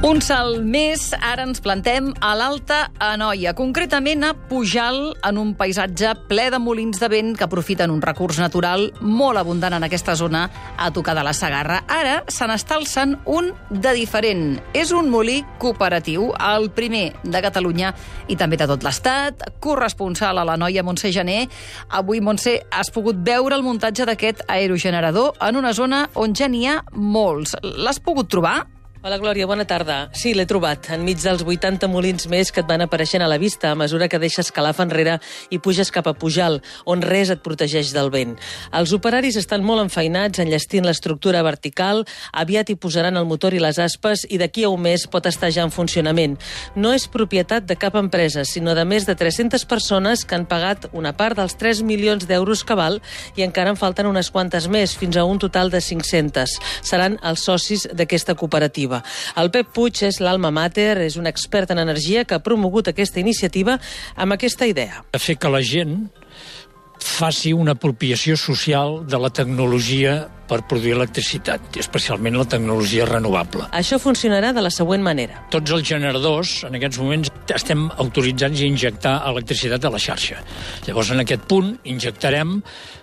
Un salt més, ara ens plantem a l'Alta Anoia, concretament a Pujalt, en un paisatge ple de molins de vent que aprofiten un recurs natural molt abundant en aquesta zona a tocar de la Segarra. Ara se n'està alçant un de diferent. És un molí cooperatiu, el primer de Catalunya i també de tot l'Estat, corresponsal a l'Anoia, Montse Gené. Avui, Montse, has pogut veure el muntatge d'aquest aerogenerador en una zona on ja n'hi ha molts. L'has pogut trobar? Hola, Glòria, bona tarda. Sí, l'he trobat, enmig dels 80 molins més que et van apareixent a la vista a mesura que deixes Calaf enrere i puges cap a Pujalt, on res et protegeix del vent. Els operaris estan molt enfeinats, enllestint l'estructura vertical, aviat hi posaran el motor i les aspes i d'aquí a un mes pot estar ja en funcionament. No és propietat de cap empresa, sinó de més de 300 persones que han pagat una part dels 3 milions d'euros que val i encara en falten unes quantes més, fins a un total de 500. Seran els socis d'aquesta cooperativa. El Pep Puig és l'alma mater, és un expert en energia que ha promogut aquesta iniciativa amb aquesta idea. Fer que la gent faci una apropiació social de la tecnologia per produir electricitat, especialment la tecnologia renovable. Això funcionarà de la següent manera. Tots els generadors, en aquests moments, estem autoritzats a injectar electricitat a la xarxa. Llavors, en aquest punt, injectarem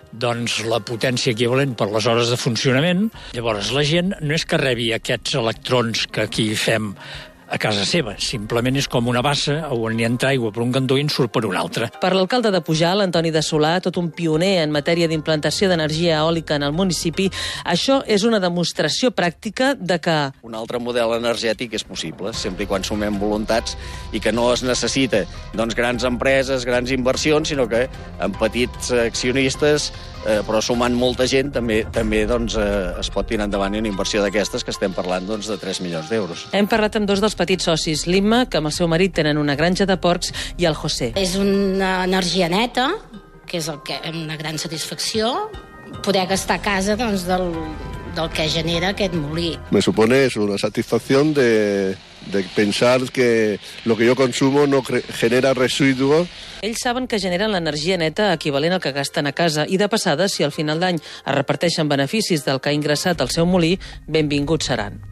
la potència equivalent per les hores de funcionament. Llavors, la gent no és que rebi aquests electrons que aquí fem a casa seva, simplement és com una bassa on hi entra aigua per un cantó i en surt per un altre. Per l'alcalde de Pujalt, Antoni de Solà, tot un pioner en matèria d'implantació d'energia eòlica en el municipi, això és una demostració pràctica de que un altre model energètic és possible, sempre i quan sumem voluntats i que no es necessita grans empreses, grans inversions, sinó que amb petits accionistes, però sumant molta gent, també es pot tirar endavant una inversió d'aquestes que estem parlant de 3 milions d'euros. Hem parlat amb dos dels petits socis, l'Imma, que amb el seu marit tenen una granja de porcs, i el José. És una energia neta, que és una gran satisfacció, poder gastar a casa del que genera aquest molí. Me supone una satisfacción de pensar que lo que yo consumo no genera residuos. Ells saben que generen l'energia neta equivalent al que gasten a casa i, de passada, si al final d'any es reparteixen beneficis del que ha ingressat al seu molí, benvinguts seran.